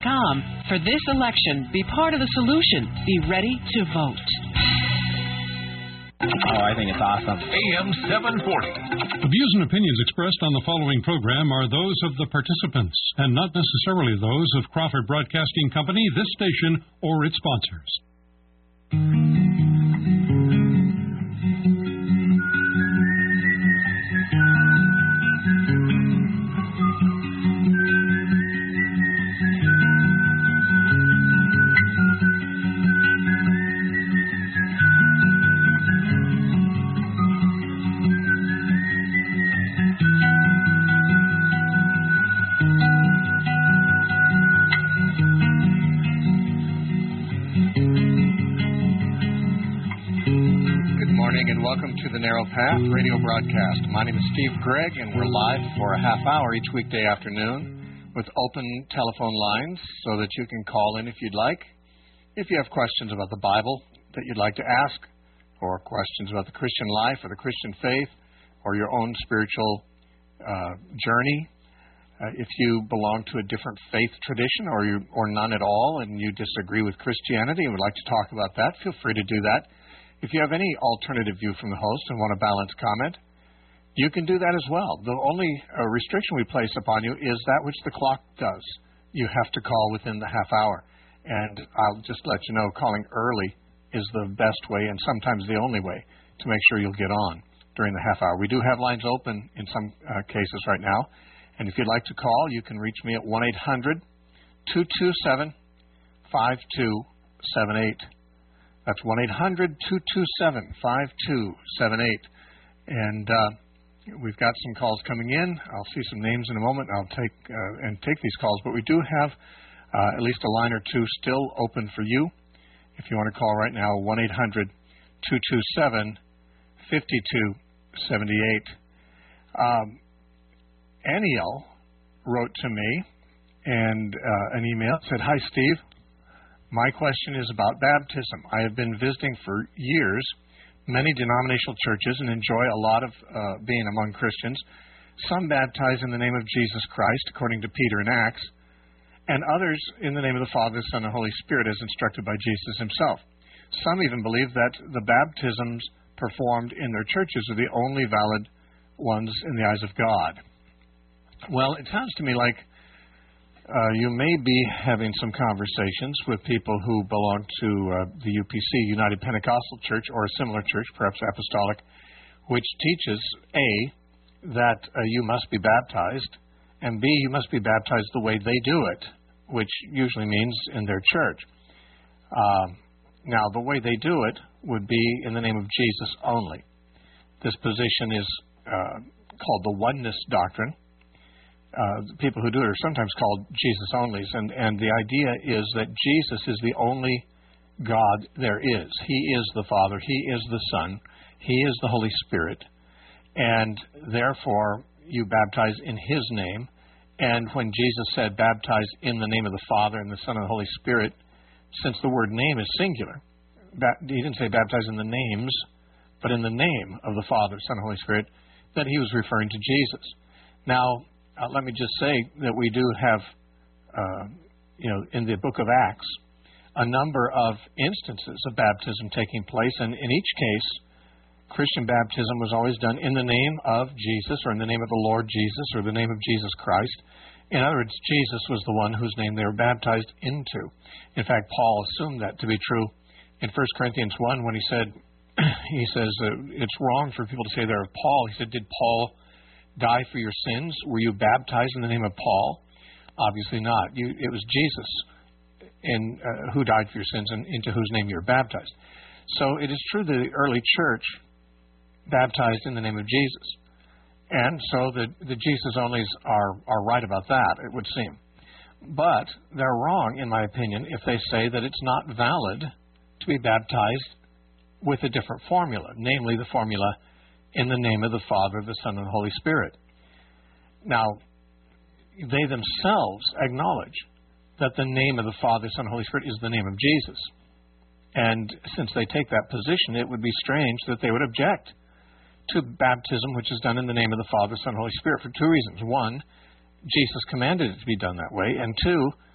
NewsChannel.com. For this election, be part of the solution. Be ready to vote. Oh, I think it's awesome. AM 740. The views and opinions expressed on the following program are those of the participants and not necessarily those of Crawford Broadcasting Company, this station, or its sponsors. Welcome to the Narrow Path radio broadcast. My name is Steve Gregg, and we're live for a half hour each weekday afternoon with open telephone lines so that you can call in if you'd like. If you have questions about the Bible that you'd like to ask, or questions about the Christian life or the Christian faith, or your own spiritual journey, if you belong to a different faith tradition or none at all, and you disagree with Christianity and would like to talk about that, feel free to do that. If you have any alternative view from the host and want a balanced comment, you can do that as well. The only restriction we place upon you is that which the clock does. You have to call within the half hour. And I'll just let you know, calling early is the best way and sometimes the only way to make sure you'll get on during the half hour. We do have lines open in some cases right now. And if you'd like to call, you can reach me at 1-800-227-5278. That's 1-800-227-5278. And we've got some calls coming in. I'll see some names in a moment. I'll take these calls. But we do have at least a line or two still open for you. If you want to call right now, 1-800-227-5278. Aniel wrote to me and an email. Said, "Hi, Steve. My question is about baptism. I have been visiting for years many denominational churches and enjoy a lot of being among Christians. Some baptize in the name of Jesus Christ, according to Peter in Acts, and others in the name of the Father, Son, and Holy Spirit, as instructed by Jesus himself. Some even believe that the baptisms performed in their churches are the only valid ones in the eyes of God." Well, it sounds to me like you may be having some conversations with people who belong to the UPC, United Pentecostal Church, or a similar church, perhaps apostolic, which teaches, A, that you must be baptized, and B, you must be baptized the way they do it, which usually means in their church. Now, the way they do it would be in the name of Jesus only. This position is called the oneness doctrine. People who do it are sometimes called Jesus onlys, and the idea is that Jesus is the only God there is. He is the Father, He is the Son, He is the Holy Spirit, and therefore you baptize in His name. And when Jesus said baptize in the name of the Father and the Son and the Holy Spirit, since the word name is singular, He didn't say baptize in the names, but in the name of the Father, Son, and Holy Spirit, that He was referring to Jesus. Now, let me just say that we do have, in the book of Acts, a number of instances of baptism taking place, and in each case, Christian baptism was always done in the name of Jesus, or in the name of the Lord Jesus, or the name of Jesus Christ. In other words, Jesus was the one whose name they were baptized into. In fact, Paul assumed that to be true in 1 Corinthians 1 when he says, it's wrong for people to say they're of Paul. He said, did Paul die for your sins? Were you baptized in the name of Paul? Obviously not. It was Jesus who died for your sins and into whose name you were baptized. So it is true that the early church baptized in the name of Jesus. And so the Jesus onlys are right about that, it would seem. But they're wrong, in my opinion, if they say that it's not valid to be baptized with a different formula, namely the formula in the name of the Father, the Son, and the Holy Spirit. Now, they themselves acknowledge that the name of the Father, Son, and Holy Spirit is the name of Jesus. And since they take that position, it would be strange that they would object to baptism which is done in the name of the Father, Son, and Holy Spirit for two reasons. One, Jesus commanded it to be done that way. And two,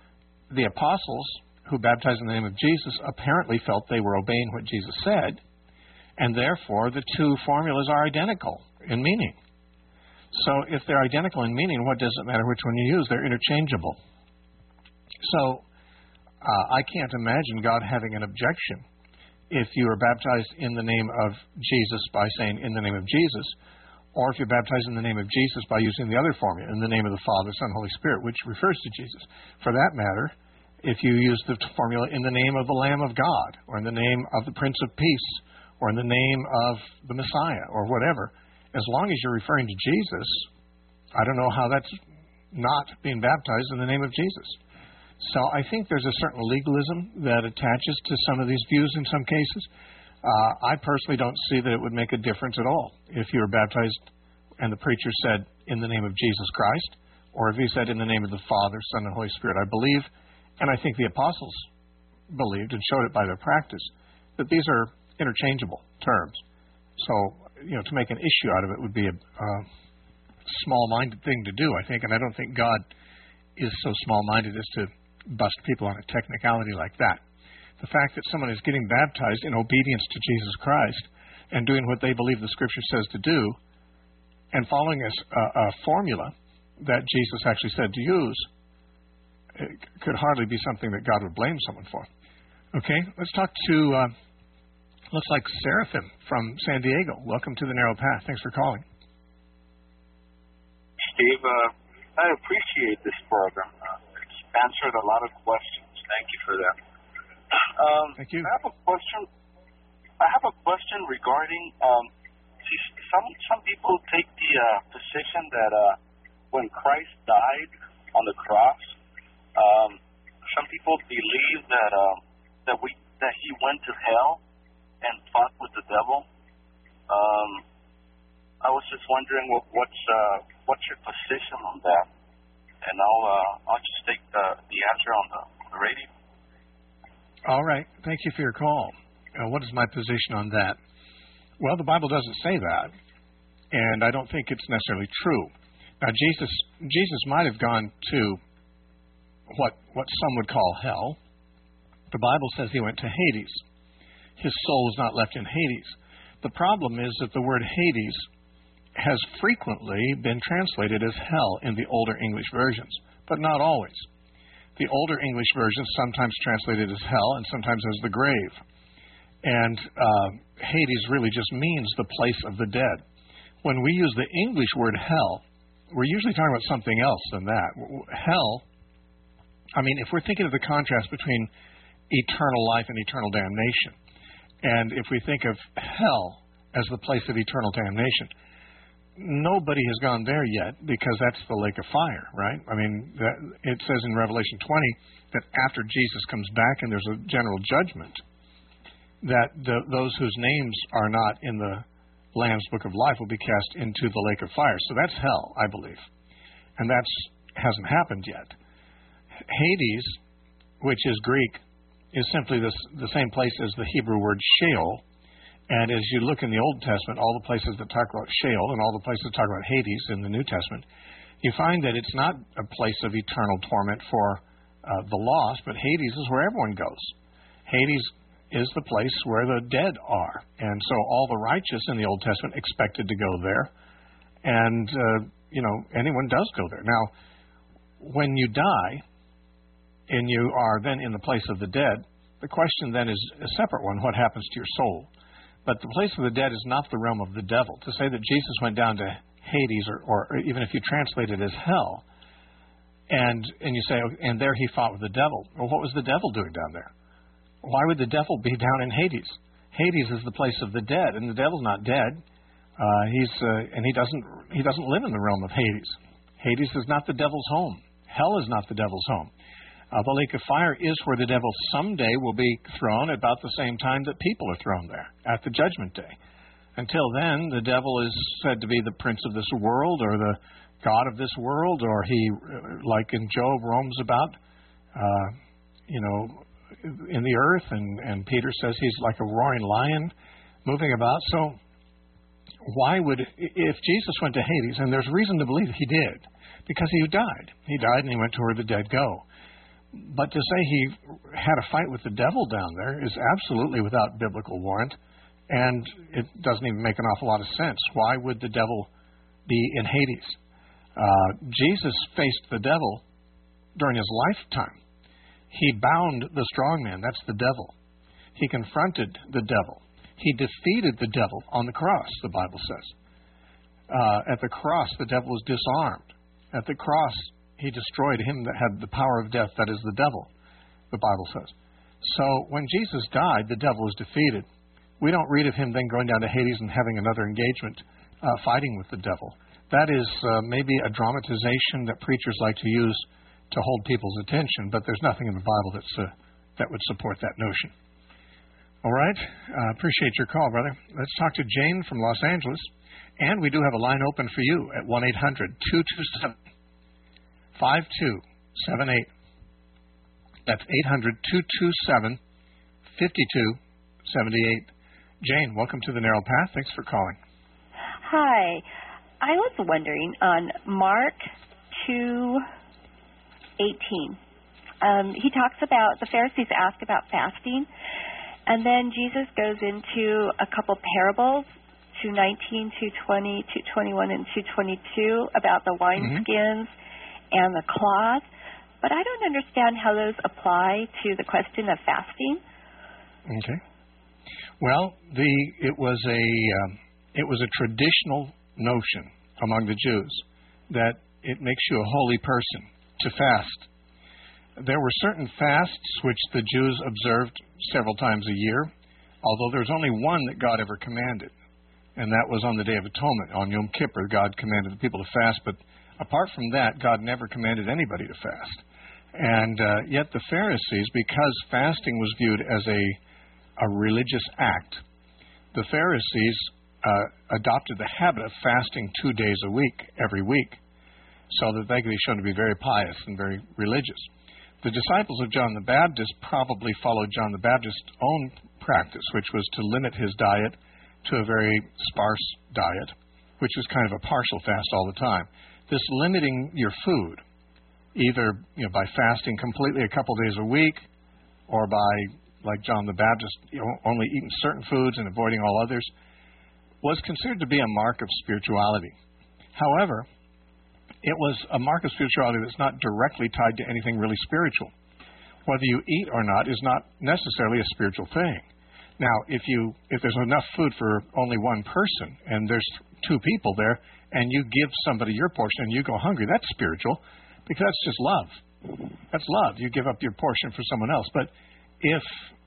the apostles who baptized in the name of Jesus apparently felt they were obeying what Jesus said, and therefore the two formulas are identical in meaning. So if they're identical in meaning, what does it matter which one you use? They're interchangeable. So I can't imagine God having an objection if you are baptized in the name of Jesus by saying in the name of Jesus, or if you're baptized in the name of Jesus by using the other formula, in the name of the Father, Son, Holy Spirit, which refers to Jesus. For that matter, if you use the formula in the name of the Lamb of God, or in the name of the Prince of Peace, or in the name of the Messiah, or whatever, as long as you're referring to Jesus, I don't know how that's not being baptized in the name of Jesus. So I think there's a certain legalism that attaches to some of these views in some cases. I personally don't see that it would make a difference at all if you were baptized and the preacher said, in the name of Jesus Christ, or if he said, in the name of the Father, Son, and Holy Spirit. I believe, and I think the apostles believed and showed it by their practice, that these are interchangeable terms. So, to make an issue out of it would be a small-minded thing to do, I think, and I don't think God is so small-minded as to bust people on a technicality like that. The fact that someone is getting baptized in obedience to Jesus Christ and doing what they believe the Scripture says to do and following a formula that Jesus actually said to use, it could hardly be something that God would blame someone for. Okay, let's talk to, looks like Seraphim from San Diego. Welcome to the Narrow Path. Thanks for calling. Steve, I appreciate this program. It's answered a lot of questions. Thank you for that. Thank you. I have a question regarding. Some people take the position that when Christ died on the cross, some people believe that he went to hell and fought with the devil. I was just wondering what's your position on that, and I'll just take the answer on the radio. All right. Thank you for your call. What is my position on that? Well, the Bible doesn't say that, and I don't think it's necessarily true. Now, Jesus might have gone to what some would call hell. The Bible says he went to Hades. His soul was not left in Hades. The problem is that the word Hades has frequently been translated as hell in the older English versions, but not always. The older English versions sometimes translated as hell and sometimes as the grave. And Hades really just means the place of the dead. When we use the English word hell, we're usually talking about something else than that. Hell, if we're thinking of the contrast between eternal life and eternal damnation, and if we think of hell as the place of eternal damnation, nobody has gone there yet because that's the lake of fire, right? It says in Revelation 20 that after Jesus comes back and there's a general judgment, that those whose names are not in the Lamb's Book of Life will be cast into the lake of fire. So that's hell, I believe. And that hasn't happened yet. Hades, which is Greek, is simply the same place as the Hebrew word Sheol. And as you look in the Old Testament, all the places that talk about Sheol and all the places that talk about Hades in the New Testament, you find that it's not a place of eternal torment for the lost, but Hades is where everyone goes. Hades is the place where the dead are. And so all the righteous in the Old Testament expected to go there. And, anyone does go there. Now, when you die and you are then in the place of the dead, the question then is a separate one. What happens to your soul? But the place of the dead is not the realm of the devil. To say that Jesus went down to Hades, or even if you translate it as hell, and you say, and there he fought with the devil. Well, what was the devil doing down there? Why would the devil be down in Hades? Hades is the place of the dead, and the devil's not dead. He doesn't live in the realm of Hades. Hades is not the devil's home. Hell is not the devil's home. The lake of fire is where the devil someday will be thrown about the same time that people are thrown there, at the judgment day. Until then, the devil is said to be the prince of this world or the god of this world, or he, like in Job, roams about, in the earth, and Peter says he's like a roaring lion moving about. So if Jesus went to Hades, and there's reason to believe he did, because he died. He died and he went to where the dead go. But to say he had a fight with the devil down there is absolutely without biblical warrant, and it doesn't even make an awful lot of sense. Why would the devil be in Hades? Jesus faced the devil during his lifetime. He bound the strong man, that's the devil. He confronted the devil. He defeated the devil on the cross, the Bible says. At the cross, the devil was disarmed. At the cross, he destroyed him that had the power of death, that is the devil, the Bible says. So when Jesus died, the devil was defeated. We don't read of him then going down to Hades and having another engagement, fighting with the devil. That is maybe a dramatization that preachers like to use to hold people's attention, but there's nothing in the Bible that would support that notion. All right. Appreciate your call, brother. Let's talk to Jane from Los Angeles. And we do have a line open for you at 1-800-227-5278. That's 800-227-5278. Jane, welcome to the Narrow Path. Thanks for calling. Hi. I was wondering on Mark 2:18. He talks about the Pharisees ask about fasting, and then Jesus goes into a couple parables, 2:19, 2:20, 2:21, and 2:22 about the wineskins and the cloth. But I don't understand how those apply to the question of fasting. Okay. Well, it was a traditional notion among the Jews that it makes you a holy person to fast. There were certain fasts which the Jews observed several times a year, although there was only one that God ever commanded, and that was on the Day of Atonement. On Yom Kippur, God commanded the people to fast, but apart from that, God never commanded anybody to fast. And yet the Pharisees, because fasting was viewed as a religious act, the Pharisees adopted the habit of fasting 2 days a week, every week, so that they could be shown to be very pious and very religious. The disciples of John the Baptist probably followed John the Baptist's own practice, which was to limit his diet to a very sparse diet, which was kind of a partial fast all the time. This limiting your food, either by fasting completely a couple days a week, or by, like John the Baptist, only eating certain foods and avoiding all others, was considered to be a mark of spirituality. However, it was a mark of spirituality that's not directly tied to anything really spiritual. Whether you eat or not is not necessarily a spiritual thing. Now, if there's enough food for only one person, and there's two people there, and you give somebody your portion and you go hungry, that's spiritual, because that's just love. That's love. You give up your portion for someone else. But if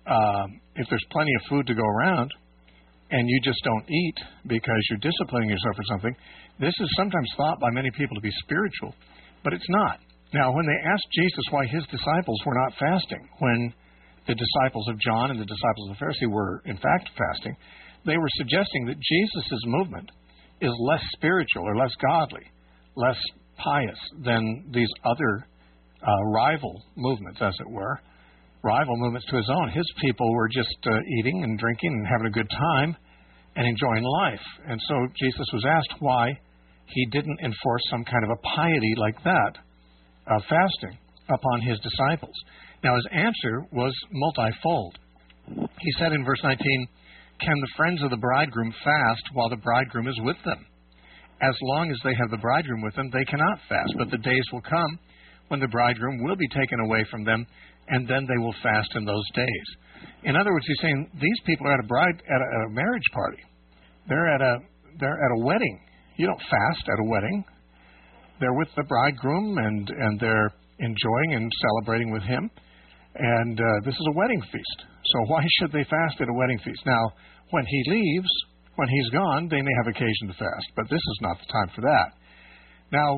there's plenty of food to go around, and you just don't eat because you're disciplining yourself or something, this is sometimes thought by many people to be spiritual, but it's not. Now, when they asked Jesus why his disciples were not fasting, when the disciples of John and the disciples of the Pharisee were, in fact, fasting, they were suggesting that Jesus' movement is less spiritual or less godly, less pious than these other rival movements, as it were, rival movements to his own. His people were just eating and drinking and having a good time and enjoying life. And so Jesus was asked why he didn't enforce some kind of a piety like that, fasting, upon his disciples. Now, his answer was multifold. He said in verse 19, "Can the friends of the bridegroom fast while the bridegroom is with them? As long as they have the bridegroom with them, they cannot fast. But the days will come when the bridegroom will be taken away from them, and then they will fast in those days." In other words, he's saying these people are at a marriage party. They're at a wedding. You don't fast at a wedding. They're with the bridegroom, and they're enjoying and celebrating with him. And this is a wedding feast. So why should they fast at a wedding feast? Now, when he leaves, when he's gone, they may have occasion to fast, but this is not the time for that. Now,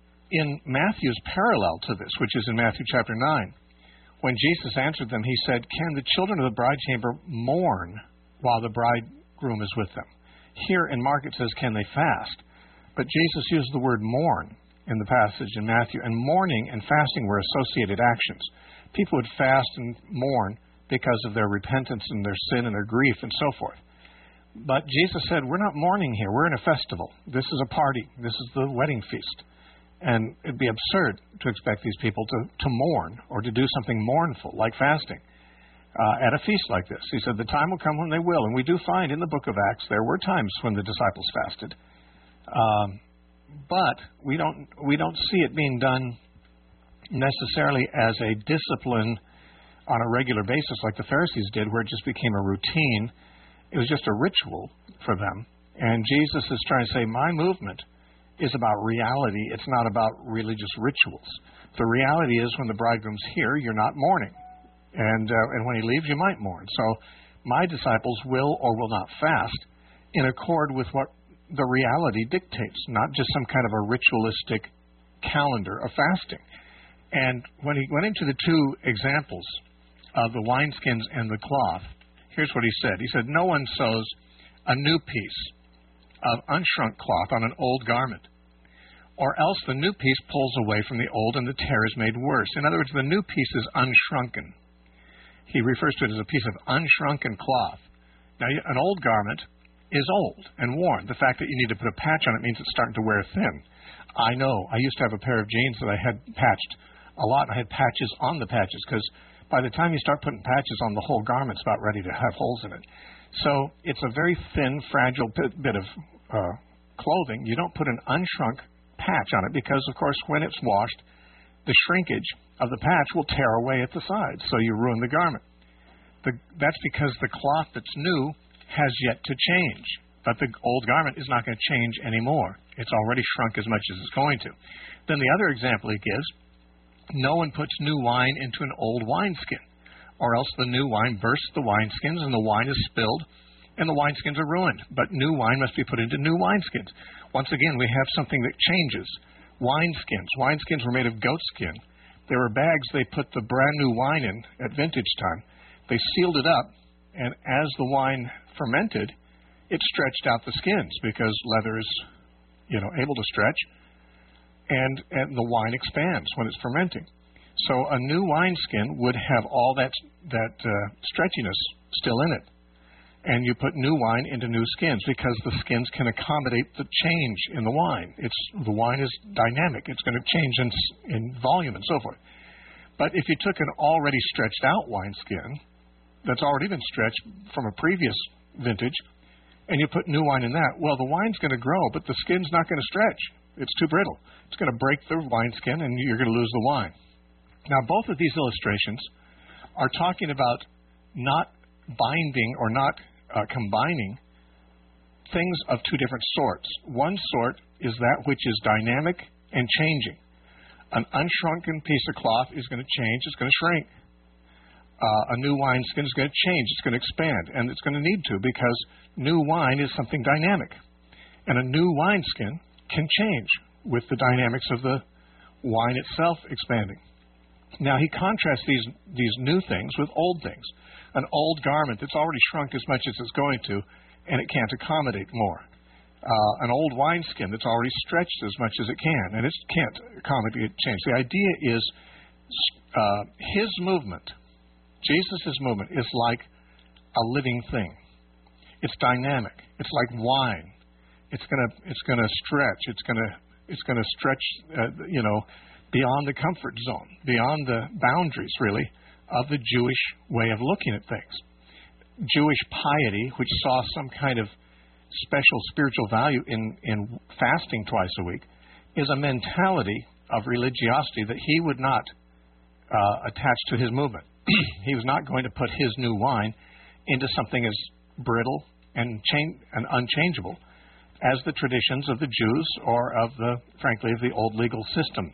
in Matthew's parallel to this, which is in Matthew chapter 9, when Jesus answered them, he said, "Can the children of the bride chamber mourn while the bridegroom is with them?" Here in Mark it says, "Can they fast?" But Jesus used the word mourn in the passage in Matthew, and mourning and fasting were associated actions. People would fast and mourn because of their repentance and their sin and their grief and so forth. But Jesus said, we're not mourning here. We're in a festival. This is a party. This is the wedding feast. And it'd be absurd to expect these people to mourn or to do something mournful like fasting at a feast like this. He said the time will come when they will. And we do find in the book of Acts there were times when the disciples fasted. But we don't see it being done necessarily as a discipline on a regular basis like the Pharisees did, where it just became a routine. It was just a ritual for them. And Jesus is trying to say, my movement is about reality. It's not about religious rituals. The reality is when the bridegroom's here, you're not mourning. And when he leaves, you might mourn. So my disciples will or will not fast in accord with what the reality dictates, not just some kind of a ritualistic calendar of fasting. And when he went into the two examples of the wineskins and the cloth, here's what he said. He said, no one sews a new piece of unshrunk cloth on an old garment, or else the new piece pulls away from the old and the tear is made worse. In other words, the new piece is unshrunken. He refers to it as a piece of unshrunken cloth. Now, an old garment is old and worn. The fact that you need to put a patch on it means it's starting to wear thin. I know. I used to have a pair of jeans that I had patched a lot. I had patches on the patches because by the time you start putting patches on, the whole garment's about ready to have holes in it. So it's a very thin, fragile bit of clothing. You don't put an unshrunk patch on it because, of course, when it's washed, the shrinkage of the patch will tear away at the sides, so you ruin the garment. That's because the cloth that's new has yet to change, but the old garment is not going to change anymore. It's already shrunk as much as it's going to. Then the other example he gives, no one puts new wine into an old wineskin, or else the new wine bursts the wineskins and the wine is spilled and the wineskins are ruined. But new wine must be put into new wineskins. Once again, we have something that changes. Wineskins. Wineskins were made of goat skin. There were bags they put the brand new wine in at vintage time. They sealed it up, and as the wine fermented, it stretched out the skins because leather is, able to stretch, and the wine expands when it's fermenting. So a new wineskin would have all that stretchiness still in it. And you put new wine into new skins because the skins can accommodate the change in the wine. The wine is dynamic. It's going to change in volume and so forth. But if you took an already stretched out wineskin that's already been stretched from a previous vintage and you put new wine in that, well, the wine's going to grow, but the skin's not going to stretch. It's too brittle. It's going to break the wineskin and you're going to lose the wine. Now, both of these illustrations are talking about not binding or not combining things of two different sorts. One sort is that which is dynamic and changing. An unshrunken piece of cloth is going to change. It's going to shrink. A new wineskin is going to change. It's going to expand, and it's going to need to because new wine is something dynamic. And a new wineskin can change with the dynamics of the wine itself expanding. Now, he contrasts these new things with old things. An old garment that's already shrunk as much as it's going to, and it can't accommodate more. An old wineskin that's already stretched as much as it can, and it can't accommodate change. The idea is his movement, Jesus' movement, is like a living thing. It's dynamic. It's like wine. It's gonna stretch. It's gonna stretch. Beyond the comfort zone, beyond the boundaries, really, of the Jewish way of looking at things. Jewish piety, which saw some kind of special spiritual value in fasting twice a week, is a mentality of religiosity that he would not attach to his movement. He was not going to put his new wine into something as brittle and unchangeable as the traditions of the Jews or frankly, of the old legal system.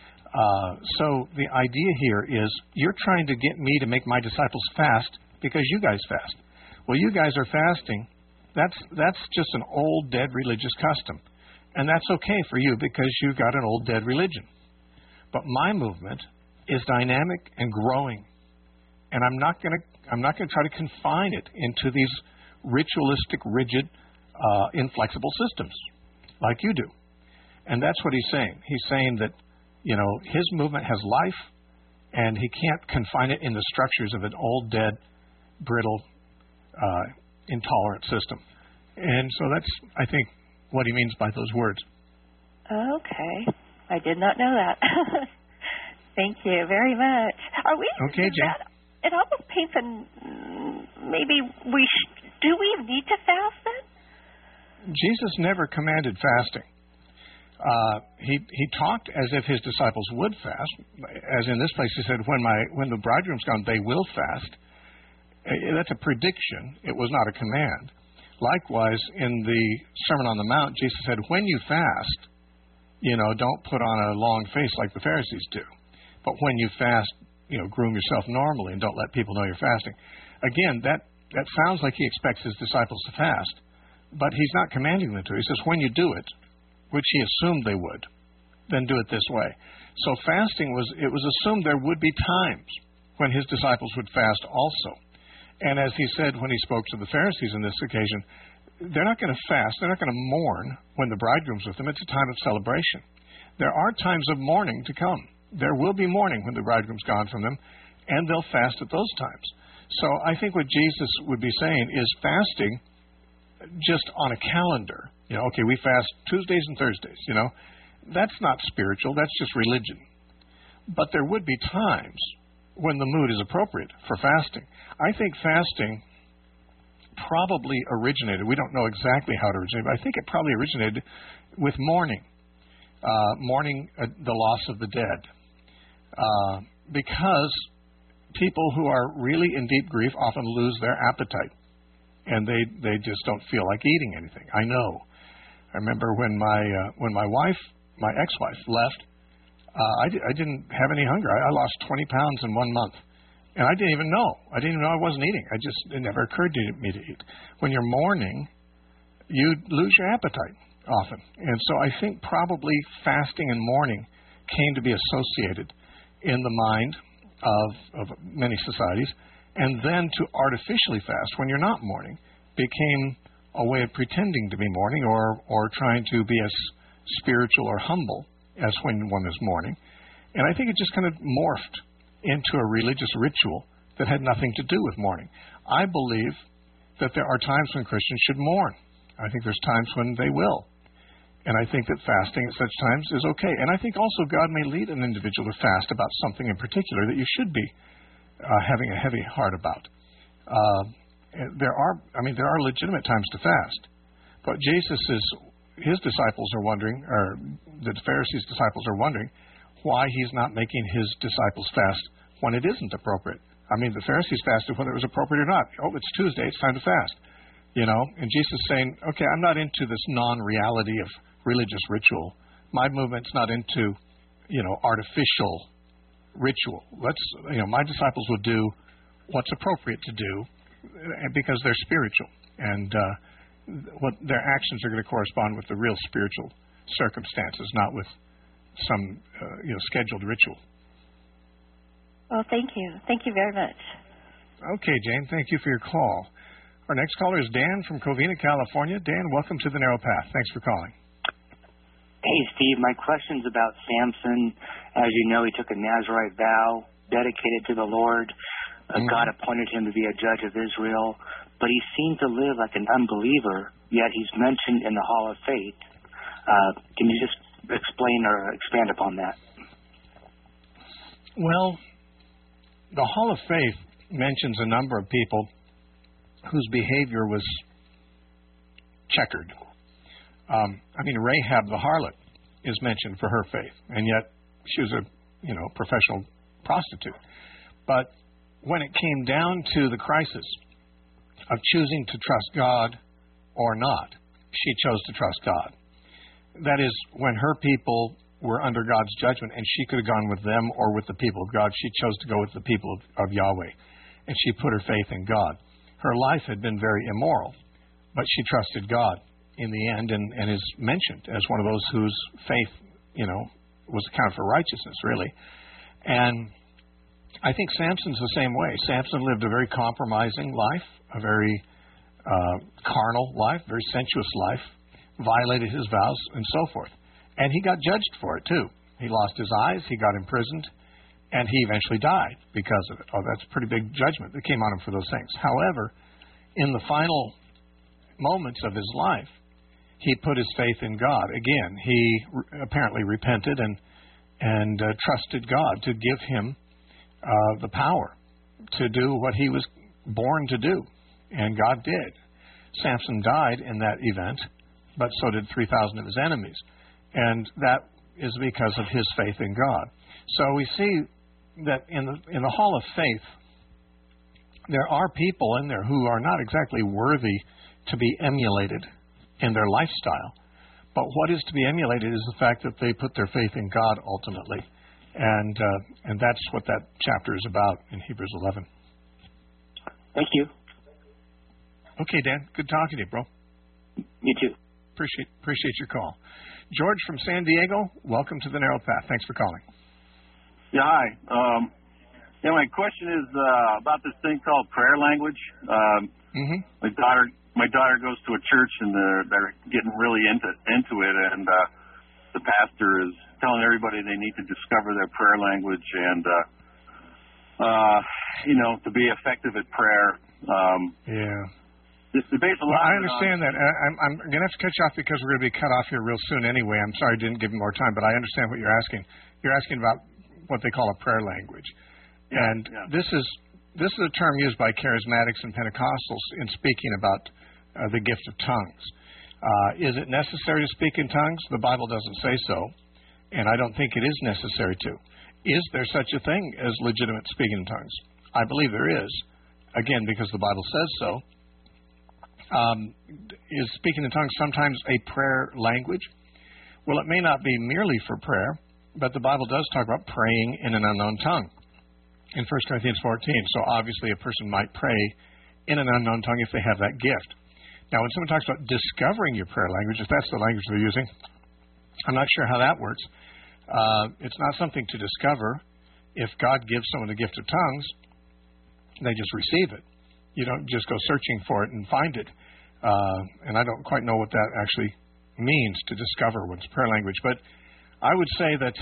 So the idea here is you're trying to get me to make my disciples fast because you guys fast. Well, you guys are fasting. That's just an old, dead religious custom. And that's okay for you because you've got an old, dead religion. But my movement is dynamic and growing. And I'm not going to try to confine it into these ritualistic, rigid, inflexible systems like you do. And that's what he's saying. He's saying that his movement has life, and he can't confine it in the structures of an old, dead, brittle, intolerant system. And so that's, I think, what he means by those words. Okay. I did not know that. Thank you very much. Are we okay, Jane? It almost paints maybe do we need to fast then? Jesus never commanded fasting. He talked as if his disciples would fast, as in this place he said, when the bridegroom's gone, they will fast. That's a prediction. It was not a command. Likewise, in the Sermon on the Mount, Jesus said, when you fast, don't put on a long face like the Pharisees do. But when you fast, groom yourself normally and don't let people know you're fasting. Again, that sounds like he expects his disciples to fast, but he's not commanding them to. He says, when you do it, which he assumed they would, then do it this way. So fasting was assumed there would be times when his disciples would fast also. And as he said when he spoke to the Pharisees on this occasion, they're not going to fast, they're not going to mourn when the bridegroom's with them. It's a time of celebration. There are times of mourning to come. There will be mourning when the bridegroom's gone from them, and they'll fast at those times. So I think what Jesus would be saying is fasting just on a calendar. Okay, we fast Tuesdays and Thursdays, That's not spiritual, that's just religion. But there would be times when the mood is appropriate for fasting. I think fasting probably originated, we don't know exactly how it originated, but I think it probably originated with mourning. Mourning the loss of the dead. Because people who are really in deep grief often lose their appetite. And they just don't feel like eating anything. I know. I remember when my wife, my ex-wife, left, I didn't have any hunger. I lost 20 pounds in 1 month. And I didn't even know. I didn't even know I wasn't eating. It never occurred to me to eat. When you're mourning, you lose your appetite often. And so I think probably fasting and mourning came to be associated in the mind of many societies. And then to artificially fast when you're not mourning became a way of pretending to be mourning or trying to be as spiritual or humble as when one is mourning. And I think it just kind of morphed into a religious ritual that had nothing to do with mourning. I believe that there are times when Christians should mourn. I think there's times when they will. And I think that fasting at such times is okay. And I think also God may lead an individual to fast about something in particular that you should be having a heavy heart about. There are legitimate times to fast. But his disciples are wondering, or the Pharisees' disciples are wondering, why he's not making his disciples fast when it isn't appropriate. I mean, the Pharisees fasted whether it was appropriate or not. Oh, it's Tuesday, it's time to fast. And Jesus is saying, okay, I'm not into this non-reality of religious ritual. My movement's not into, artificial ritual. My disciples will do what's appropriate to do because they're spiritual. And what their actions are going to correspond with the real spiritual circumstances, not with some scheduled ritual. Well, thank you. Thank you very much. Okay, Jane, thank you for your call. Our next caller is Dan from Covina, California. Dan, welcome to the Narrow Path. Thanks for calling. Hey, Steve. My question's about Samson. As you know, he took a Nazirite vow, dedicated to the Lord. God appointed him to be a judge of Israel. But he seemed to live like an unbeliever, yet he's mentioned in the Hall of Faith. Can you just explain or expand upon that? Well, the Hall of Faith mentions a number of people whose behavior was checkered. Rahab the harlot is mentioned for her faith, and yet she was a professional prostitute. But when it came down to the crisis of choosing to trust God or not, she chose to trust God. That is, when her people were under God's judgment and she could have gone with them or with the people of God, she chose to go with the people of Yahweh, and she put her faith in God. Her life had been very immoral, but she trusted God in the end and is mentioned as one of those whose faith, was accounted for righteousness, really. And I think Samson's the same way. Samson lived a very compromising life, a very carnal life, very sensuous life, violated his vows, and so forth. And he got judged for it, too. He lost his eyes, he got imprisoned, and he eventually died because of it. Oh, that's a pretty big judgment that came on him for those things. However, in the final moments of his life, he put his faith in God. Again, he apparently repented and trusted God to give him the power to do what he was born to do. And God did. Samson died in that event, but so did 3,000 of his enemies. And that is because of his faith in God. So we see that in the hall of faith, there are people in there who are not exactly worthy to be emulated in their lifestyle. But what is to be emulated is the fact that they put their faith in God ultimately. And that's what that chapter is about in Hebrews 11. Thank you. Okay, Dan. Good talking to you, bro. You too. Appreciate your call. George from San Diego, welcome to the Narrow Path. Thanks for calling. Yeah, hi. My question is about this thing called prayer language. My daughter goes to a church, and they're getting really into it, and the pastor is telling everybody they need to discover their prayer language and to be effective at prayer. I understand that. I'm going to have to cut you off because we're going to be cut off here real soon anyway. I'm sorry I didn't give you more time, but I understand what you're asking. You're asking about what they call a prayer language. This is a term used by charismatics and Pentecostals in speaking about the gift of tongues. Is it necessary to speak in tongues? The Bible doesn't say so, and I don't think it is necessary to. Is there such a thing as legitimate speaking in tongues? I believe there is, again, because the Bible says so. Is speaking in tongues sometimes a prayer language? Well, it may not be merely for prayer, but the Bible does talk about praying in an unknown tongue in 1 Corinthians 14. So obviously a person might pray in an unknown tongue if they have that gift. Now, when someone talks about discovering your prayer language, if that's the language they're using, I'm not sure how that works. It's not something to discover. If God gives someone the gift of tongues, they just receive it. You don't just go searching for it and find it. And I don't quite know what that actually means to discover one's prayer language. But I would say that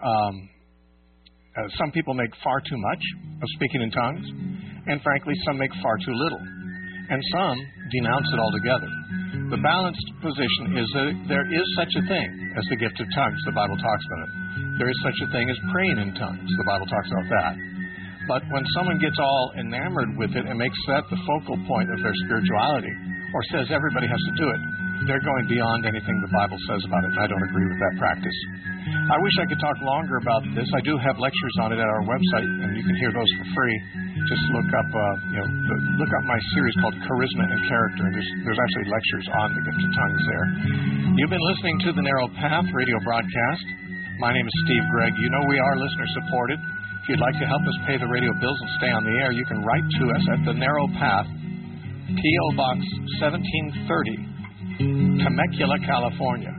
some people make far too much of speaking in tongues, and frankly, some make far too little. And some denounce it altogether. The balanced position is that there is such a thing as the gift of tongues. The Bible talks about it. There is such a thing as praying in tongues. The Bible talks about that. But when someone gets all enamored with it and makes that the focal point of their spirituality, or says everybody has to do it, they're going beyond anything the Bible says about it, and I don't agree with that practice. I wish I could talk longer about this. I do have lectures on it at our website, and you can hear those for free. Just look up my series called Charisma and Character, and there's actually lectures on the gift of tongues there. You've been listening to the Narrow Path radio broadcast. My name is Steve Gregg. You know we are listener-supported. If you'd like to help us pay the radio bills and stay on the air, you can write to us at the Narrow Path, P.O. Box 1730, Temecula, California,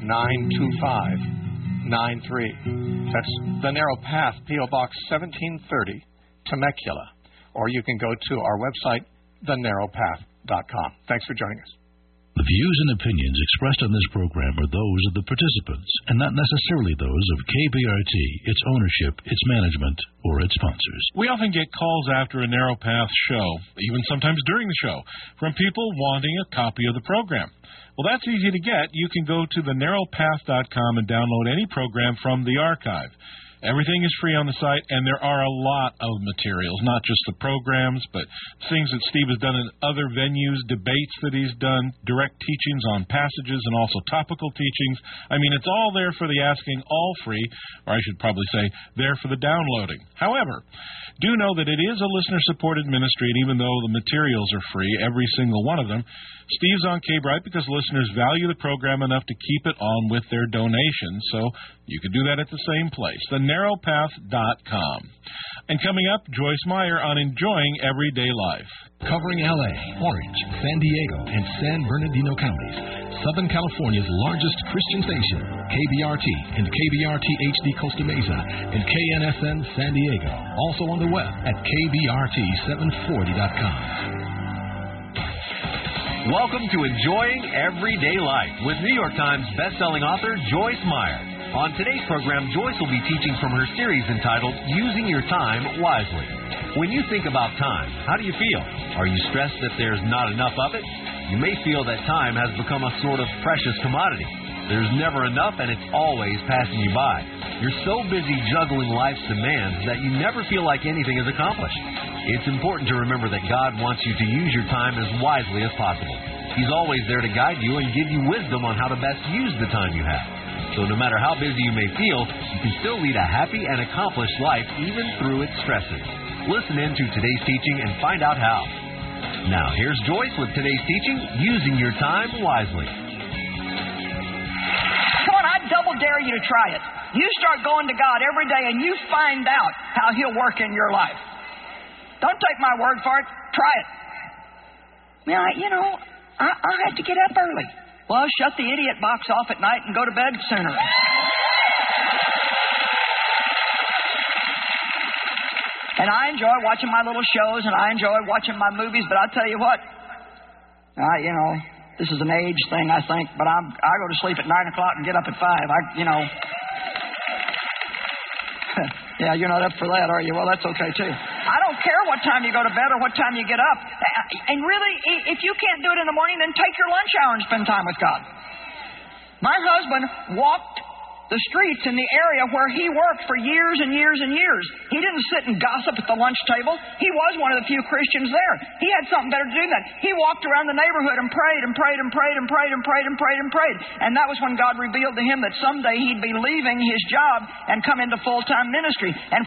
92593. That's the Narrow Path, P.O. Box 1730, Temecula. Or you can go to our website, thenarrowpath.com. Thanks for joining us. The views and opinions expressed on this program are those of the participants and not necessarily those of KBRT, its ownership, its management, or its sponsors. We often get calls after a Narrow Path show, even sometimes during the show, from people wanting a copy of the program. Well, that's easy to get. You can go to thenarrowpath.com and download any program from the archive. Everything is free on the site, and there are a lot of materials, not just the programs, but things that Steve has done in other venues, debates that he's done, direct teachings on passages, and also topical teachings. I mean, it's all there for the asking, all free, or I should probably say, there for the downloading. However, do know that it is a listener-supported ministry, and even though the materials are free, every single one of them, Steve's on K-Bright because listeners value the program enough to keep it on with their donations, so you can do that at the same place, thenarrowpath.com. And coming up, Joyce Meyer on Enjoying Everyday Life. Covering L.A., Orange, San Diego, and San Bernardino counties, Southern California's largest Christian station, KBRT and KBRT HD Costa Mesa, and KNSN San Diego. Also on the web at KBRT740.com. Welcome to Enjoying Everyday Life with New York Times bestselling author Joyce Meyer. On today's program, Joyce will be teaching from her series entitled Using Your Time Wisely. When you think about time, how do you feel? Are you stressed that there's not enough of it? You may feel that time has become a sort of precious commodity. There's never enough, and it's always passing you by. You're so busy juggling life's demands that you never feel like anything is accomplished. It's important to remember that God wants you to use your time as wisely as possible. He's always there to guide you and give you wisdom on how to best use the time you have. So no matter how busy you may feel, you can still lead a happy and accomplished life even through its stresses. Listen in to today's teaching and find out how. Now, here's Joyce with today's teaching, Using Your Time Wisely. Come on, I double dare you to try it. You start going to God every day and you find out how He'll work in your life. Don't take my word for it. Try it. I had to get up early. Well, shut the idiot box off at night and go to bed sooner. And I enjoy watching my little shows, and I enjoy watching my movies, but I'll tell you what, this is an age thing, I think, but I go to sleep at 9 o'clock and get up at 5. Yeah, you're not up for that, are you? Well, that's okay, too. I don't care what time you go to bed or what time you get up. And really, if you can't do it in the morning, then take your lunch hour and spend time with God. My husband walked the streets in the area where he worked for years and years and years. He didn't sit and gossip at the lunch table. He was one of the few Christians there. He had something better to do than that. He walked around the neighborhood and prayed and prayed and prayed and prayed and prayed and prayed and prayed. And that was when God revealed to him that someday he'd be leaving his job and come into full-time ministry. And